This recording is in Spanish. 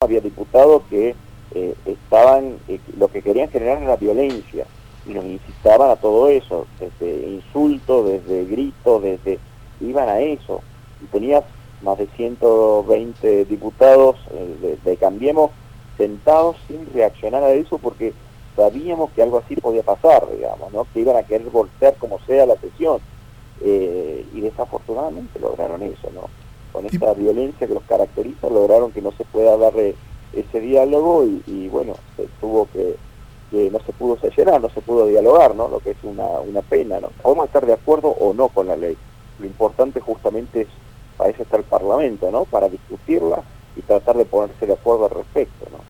había diputados que estaban, lo que querían generar era violencia, y nos incitaban a todo eso, desde insultos, desde gritos, iban a eso, y tenías más de 120 diputados de Cambiemos sentados sin reaccionar a eso, porque sabíamos que algo así podía pasar, digamos, ¿no? Que iban a querer voltear como sea la sesión, y desafortunadamente lograron eso, ¿no? Con esta violencia que los caracteriza, lograron que no se pueda dar ese diálogo, y bueno, se tuvo que no se pudo sesionar, no se pudo dialogar, ¿no? Lo que es una pena, ¿no? Podemos estar de acuerdo o no con la ley. Lo importante justamente es, para eso está el Parlamento, ¿no? Para discutirla y tratar de poner